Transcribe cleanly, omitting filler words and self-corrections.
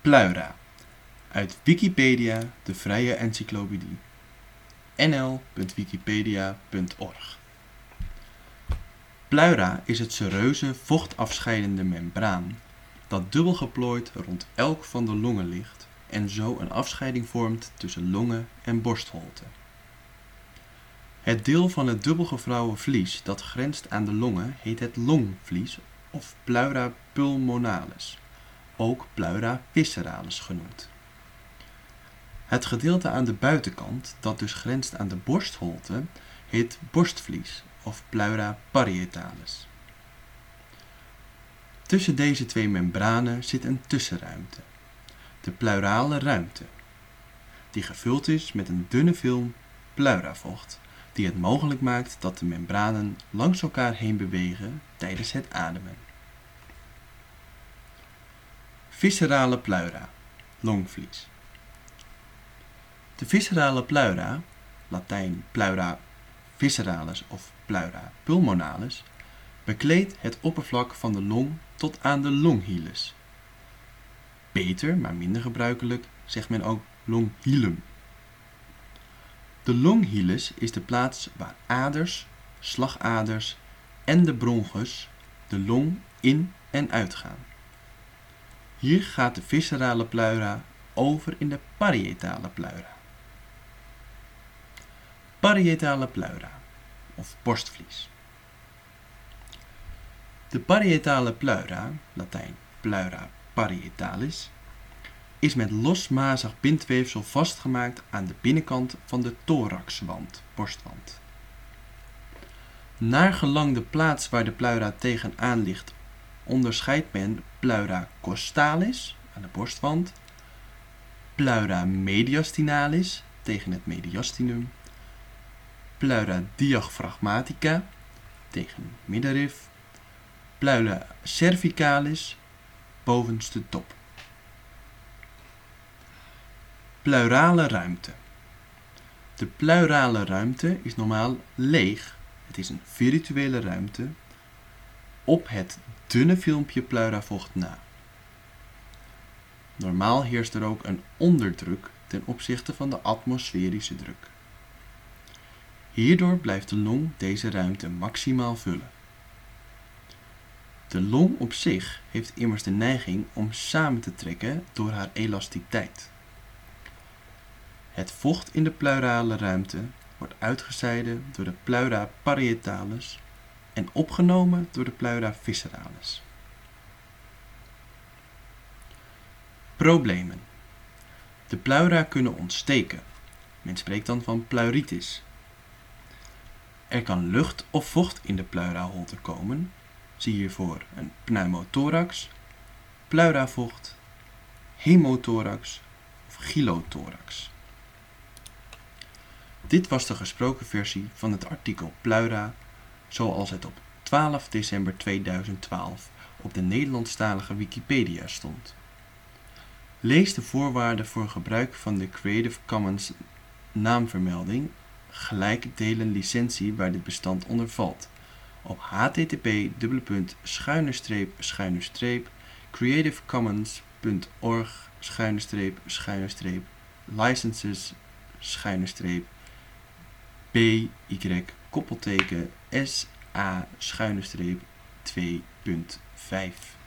Pluira. Uit Wikipedia, de vrije encyclopedie. nl.wikipedia.org. Pleura is het sereuze vochtafscheidende membraan dat dubbel geplooid rond elk van de longen ligt en zo een afscheiding vormt tussen longen en borstholte. Het deel van het dubbelgevouwen vlies dat grenst aan de longen heet het longvlies of pleura pulmonalis, ook pleura visceralis genoemd. Het gedeelte aan de buitenkant, dat dus grenst aan de borstholte, heet borstvlies of pleura parietalis. Tussen deze twee membranen zit een tussenruimte, de pleurale ruimte, die gevuld is met een dunne film pleuravocht, die het mogelijk maakt dat de membranen langs elkaar heen bewegen tijdens het ademen. Viscerale pleura, longvlies. De viscerale pleura, Latijn pleura visceralis of pleura pulmonalis, bekleedt het oppervlak van de long tot aan de longhilus. Beter, maar minder gebruikelijk, zegt men ook longhilum. De longhilus is de plaats waar aders, slagaders en de bronchus de long in en uitgaan. Hier gaat de viscerale pleura over in de parietale pleura. Parietale pleura of borstvlies. De parietale pleura, Latijn pleura parietalis, is met losmazig bindweefsel vastgemaakt aan de binnenkant van de thoraxwand, borstwand. Naar gelang de plaats waar de pleura tegenaan ligt, onderscheidt men pleura costalis aan de borstwand, pleura mediastinalis tegen het mediastinum, pleura diaphragmatica tegen het middenrif, pleura cervicalis bovenste top. Pleurale ruimte. De pleurale ruimte is normaal leeg. Het is een virtuele ruimte op het dunne filmpje pleuravocht na. Normaal heerst er ook een onderdruk ten opzichte van de atmosferische druk. Hierdoor blijft de long deze ruimte maximaal vullen. De long op zich heeft immers de neiging om samen te trekken door haar elasticiteit. Het vocht in de pleurale ruimte wordt uitgescheiden door de pleura parietalis en opgenomen door de pleura visceralis. Problemen. De pleura kunnen ontsteken. Men spreekt dan van pleuritis. Er kan lucht of vocht in de pleuraholte komen. Zie hiervoor een pneumothorax, pleuravocht, hemothorax of chylothorax. Dit was de gesproken versie van het artikel pleura, zoals het op 12 december 2012 op de Nederlandstalige Wikipedia stond. Lees de voorwaarden voor gebruik van de Creative Commons naamvermelding gelijk delen licentie waar dit bestand onder valt op http://creativecommons.org/licenses-by-SA-2.5